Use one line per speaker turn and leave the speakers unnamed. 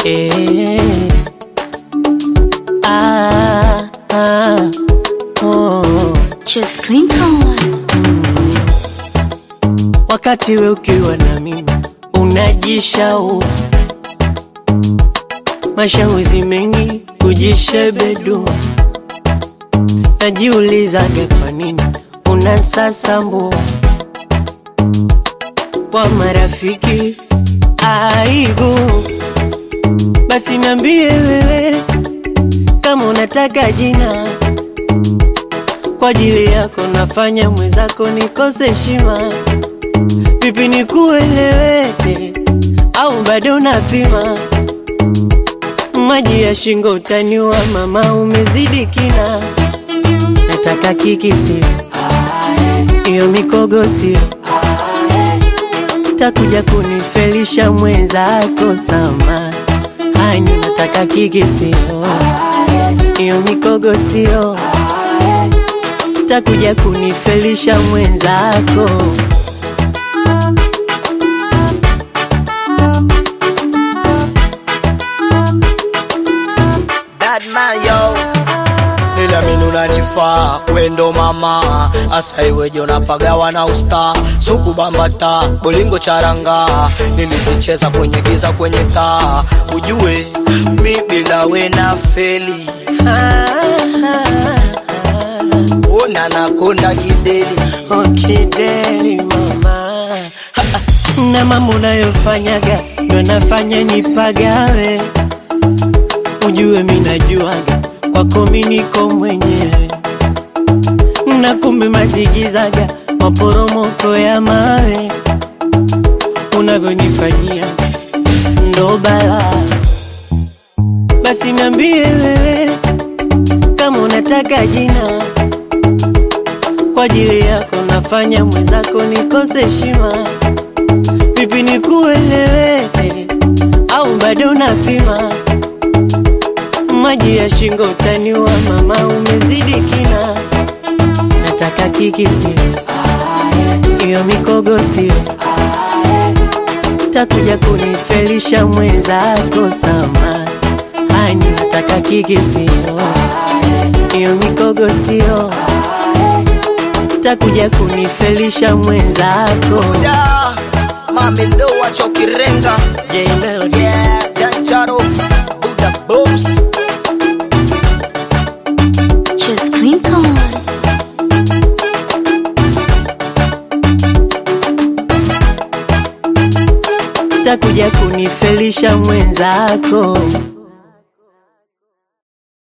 Eh. Oh.
Just Clinton.
Wakati we ukiwa na mimi unajishau, mashauri mengi kujishebedu. Najiulizaga kwa nini unasasambu kwa marafiki aibu. Basi niambie wewe kama unataka jina, kwa ajili yako nafanya mwenzako nikose heshima. Vipi nikueleweke au bado unapima? Maji ya shingo utaniwa mama, umezidi kina. Nataka kiki sio, iyo mikogo sio, takuja kunifelisha mwenzako sama. Hanyu nataka kiki sio, iyo mikogo sio, takuja kunifelisha mwenzako.
Bad man yo, nilamini unanifaa wendo mama. Asa iweje unapagawa na usta, suku bambata, bolingo charanga. Nilizicheza kwenye giza kwenye taa, ujue mi bila we na feli. Ona nakonda kideli.
Kideli mama. Na mambo unayofanyaga ndio nafanya nipagawe. Ujue mimi najuaga kwako mimi niko mwenyewe, na kumbe mazigizaga maporomoko ya mawe. Unavyonifanyia ndo bala. Basi niambie wewe kama unataka jina, kwa ajili yako nafanya mwenzako nikose heshima. Vipi nikueleweke au bado unapima? Maji ya shingo utaniwa mama, umezidi kina. Nataka kiki sio, iyo mikogo sio, takuja kunifelisha mwenzako sama. Hani nataka kiki sio, iyo mikogo sio, takuja kunifelisha mwenzako.
Mami ndo wachokirenga. Yeah, Danjaro, Buddha Boss.
Just Clinton.
Takuja kunifelisha mwenzako.